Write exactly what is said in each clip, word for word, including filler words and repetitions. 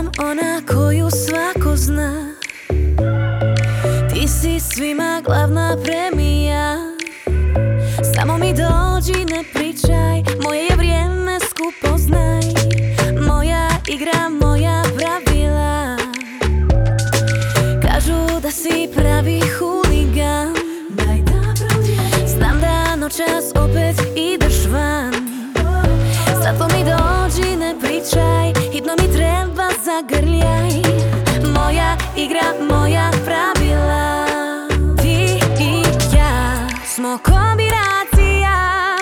sam ona koju svako zna. Ti si svima glavna premija. Samo mi dođi, ne pričaj, moje je vrijeme, skupo znaj. Moja igra, moja pravila. Kažu da si pravi huligan. Znam da noćas opet ideš van. Zato mi dođi, ne pričaj, hitno mi treba zagrljaj. Moja igra, moja pravila. Ti i ja smo kombinacija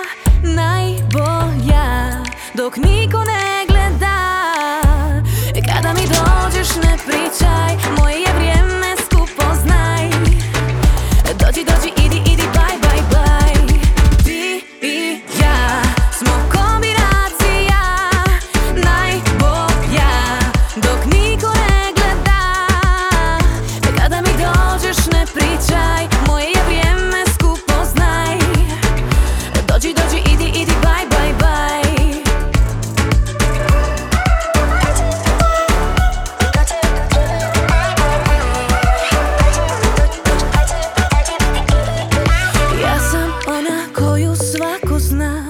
najbolja, dok niko ne gleda. Kada mi dođeš, ne pričaj, moje je vrijeme, skupo znaj. Dođi, dođi, idi, idi, bye, bye, bye. Ti i ja smo kombinacija najbolja, dok niko ne gleda. Kada mi dođeš, ne pričaj, moje je vrijeme, skupo znaj. Dođi, dođi, idi, idi, bye, bye, bye. Ja sam ona koju svako zna.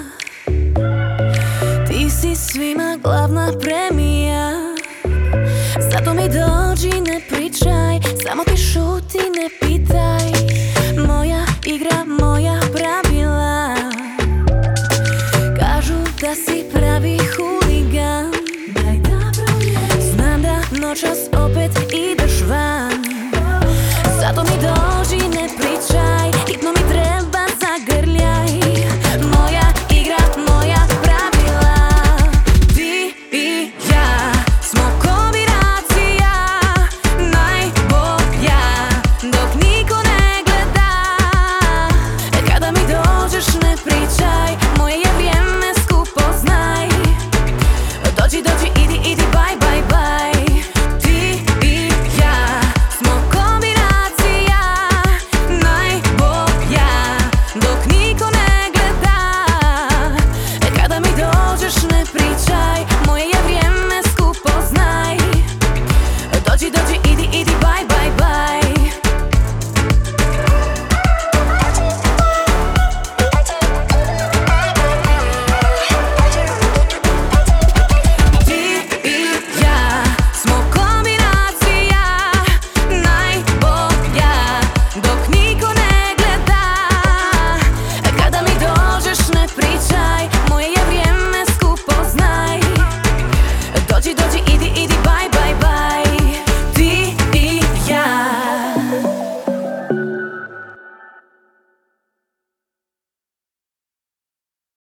Ti si svima glavna premija. Zato mi dođi, ne pričaj, samo ti šuti, ne